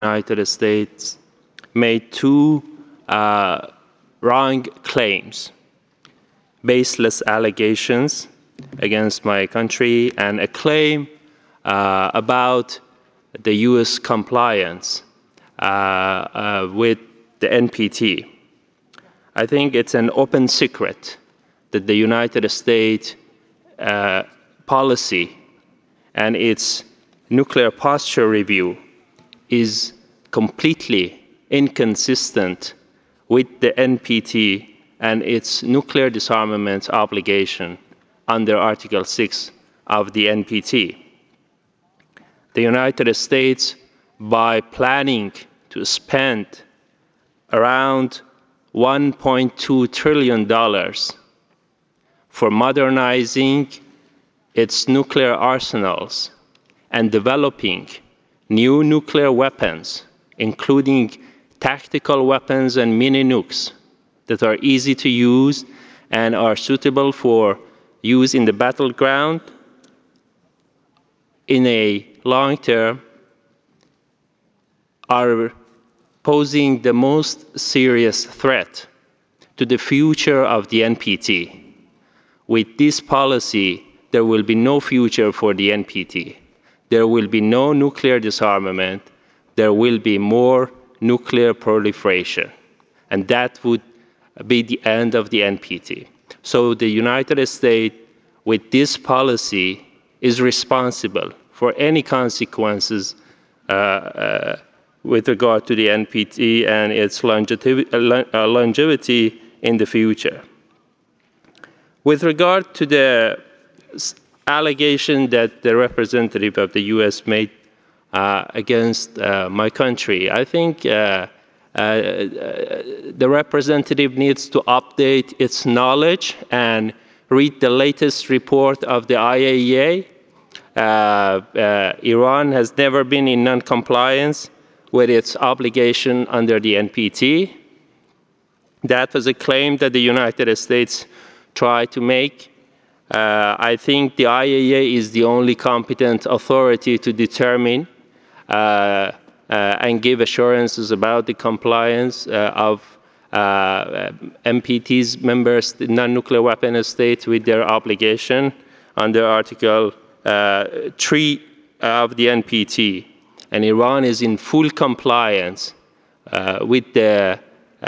United States made two wrong claims, baseless allegations against my country, and a claim about the U.S. compliance with the NPT. I think it's an open secret that the United States policy and its nuclear posture review is completely inconsistent with the NPT and its nuclear disarmament obligation under Article 6 of the NPT. The United States, by planning to spend around $1.2 trillion for modernizing its nuclear arsenals and developing new nuclear weapons, including tactical weapons and mini nukes that are easy to use and are suitable for use in the battleground, in a long term, are posing the most serious threat to the future of the NPT. With this policy, there will be no future for the NPT. There will be no nuclear disarmament. There will be more nuclear proliferation. And that would be the end of the NPT. So the United States, with this policy, is responsible for any consequences with regard to the NPT and its longevity in the future. With regard to the allegation that the representative of the U.S. made against my country, I think the representative needs to update its knowledge and read the latest report of the IAEA. Iran has never been in non-compliance with its obligation under the NPT. That was a claim that the United States tried to make. I think the IAEA is the only competent authority to determine and give assurances about the compliance of NPT's members, the non-nuclear weapon states, with their obligation under Article 3 of the NPT. And Iran is in full compliance with its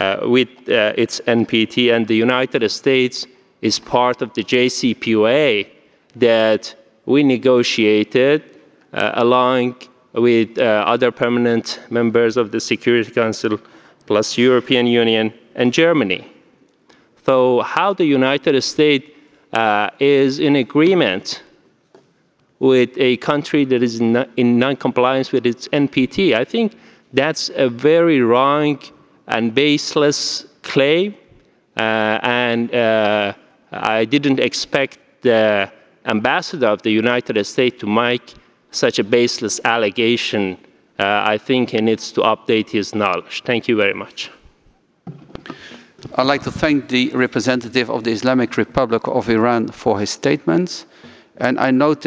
NPT, and the United States is part of the JCPOA that we negotiated along with other permanent members of the Security Council, plus European Union and Germany. So how the United States is in agreement with a country that is in non-compliance with its NPT, I think that's a very wrong and baseless claim, and I didn't expect the ambassador of the United States to make such a baseless allegation. I think he needs to update his knowledge. Thank you very much. I'd like to thank the representative of the Islamic Republic of Iran for his statements, and I note